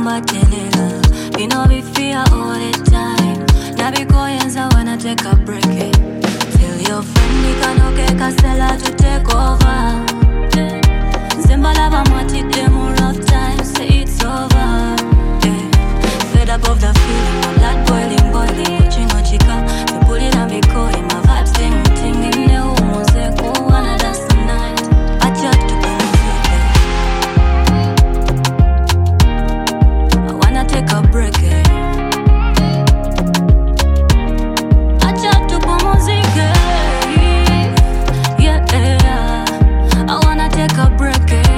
You know we fear all the time. Now we go yenza when I take a break. Tell your friend we can okay Castella to take over. Zimba lava mati demo rough time, say it's over. Fed up of the feeling, my blood boiling, boiling. Chino chica, you pull it and be calling. My vibes ting in the umuzeko, wanna dance tonight. I chat to the music. I wanna take a break. I chat to the music. Yeah, I wanna take a break.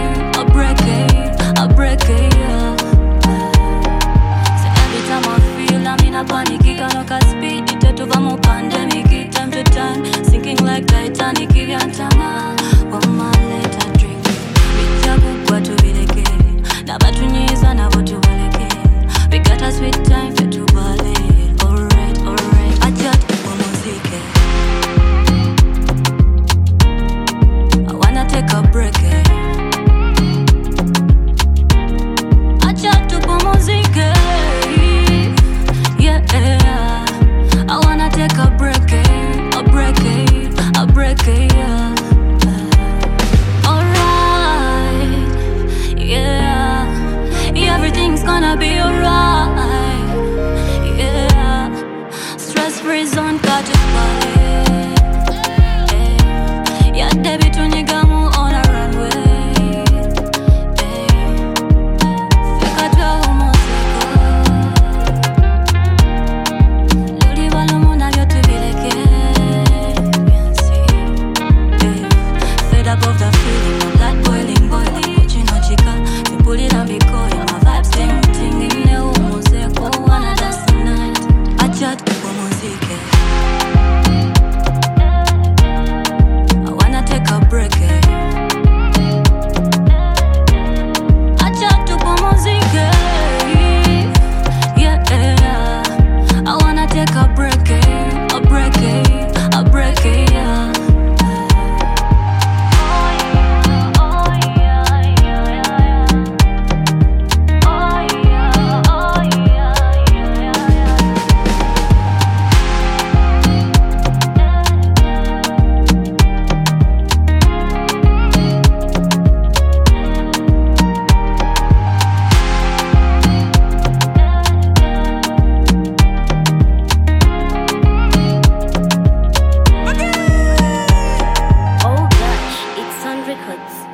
Panic, canoka speed, itetu vamo pandemic, time to time, sinking like Titanic, yantama, wama let a drink. Bichaku kwa tuvileke, na batunyiza na votu waleke. We got a sweet time for to ballet. Alright, ajat kwa muzike. I wanna take a break. Ajat kwa muzike. I wanna take a break, yeah. Alright, yeah. Everything's gonna be alright, yeah. Stress-free zone, got it, yeah, Debbie, Tunigamu on a runway. Above the feeling, my blood boiling. Chino chica, you pull it and be coy. My vibes ting in the umuzeko, wanna dance tonight. I chat for music. I wanna take a break. I chat for music. Yeah, I wanna take a break, yeah. Records.